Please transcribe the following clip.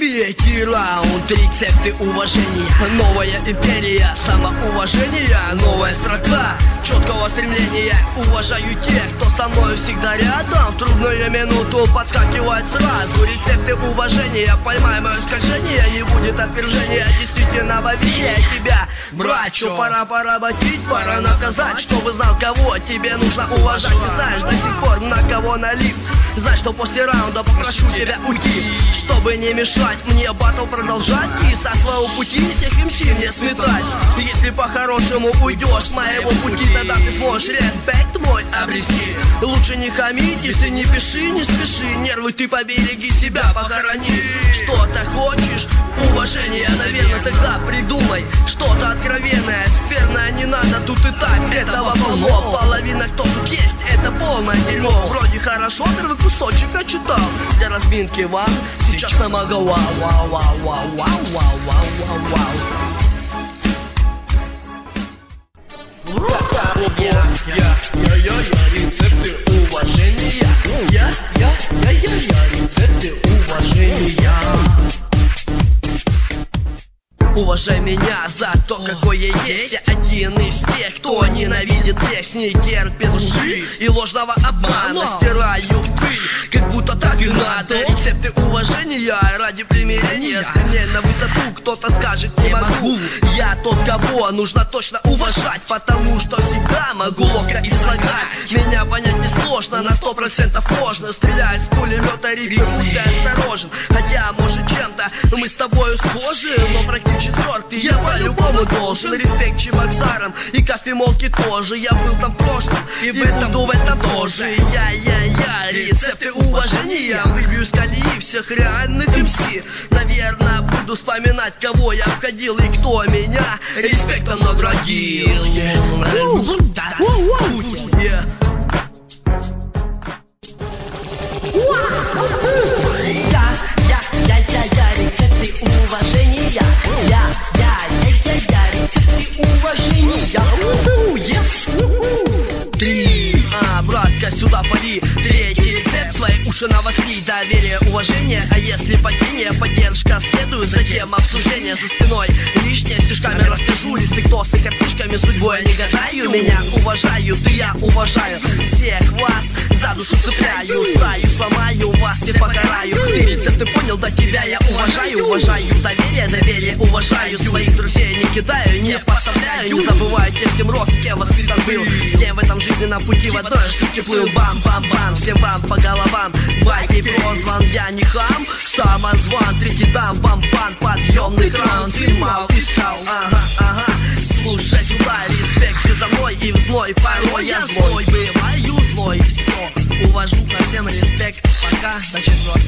Третий раунд, рецепты уважения. Новая империя, самоуважение. Новая строка четкого стремления. Уважаю тех, кто со мной всегда рядом. В трудную минуту подскакивает сразу. Рецепты уважения, поймай мое скольжение. Не будет отвержения, действительно вовеки тебя, братчу. Пора поработить, пора наказать, чтобы знал, кого тебе нужно уважать. Ты знаешь до сих пор, на кого налип. Знай, что после раунда попрошу тебя уйти, чтобы не мешать мне батл продолжать. И со своего пути всех МС не сметать. Если по-хорошему уйдешь с моего пути, тогда ты сможешь респект мой обрести. Лучше не хамить, если не пиши, не спеши. Нервы ты побереги, себя похорони. Что-то хочешь? Уважение, наверное, тогда придумай что-то откровенное. Скверное не надо, тут и так этого полно. Половина кто тут есть, это полное дерьмо. Вроде хорошо, первый кусочек начитал. Для разминки вам сейчас намагал. Вау, вау, вау, вау, вау, вау, вау, вау. Рецепты уважения. Рецепты уважения. Уважай меня за то, какой я есть. Я один из тех, кто ненавидит грех, не терпит лжи и ложного обмана. Стираю в пыль, как будто так и надо. Рецепты уважения ради примирения. Стремление на высоту, кто-то скажет не могу. Я тот, кого нужно точно уважать, потому что всегда могу ловко излагать. Меня понять несложно, на 100% можно. Стреляю с пулемета, ревью, будь осторожен. Хотя, может, чем-то мы с тобою схожи, но практически четвертый я по-любому должен. Респект чебоксарам и кофемолке тоже. Я был там в прошлом и буду в этом тоже. Я, рецепты уважения. Выбью из колеи всех реальных МС. Наверное, буду вспоминать, кого я обходил и кто меня респектом наградил. Рецепты уважения. Рецепты уважения. Три. Братка, сюда пали. Третий рецепт, свои уши навости. Доверие, уважение, а если падение, поддержка следует, затем обсуждение за спиной. Лишнее стишками расскажу, респектосы картишками, судьбой я не гадаю. Меня уважают, и я уважаю всех вас, за душу цепляю, стаю сломаю, вас всех покараю. Ты рецепты понял, до тебя я уважаю. Уважаю доверие, уважаю своих друзей, не кидаю, не подставляю. Не забываю тех, с кем рос, с кем воспитан был, с кем в этом жизненном пути в одной штуке плыл. Бам-бам-бам, всем вам по головам. Байки прозван, я не хам, самозван. Третий дам, бам-бам, подъемный раунд. Ты мал искал, ага. Слушай сюда, респект, ты за мной и в злой. Порой я злой, бываю злой, все. Увожу ко всем респект, пока до четвертого.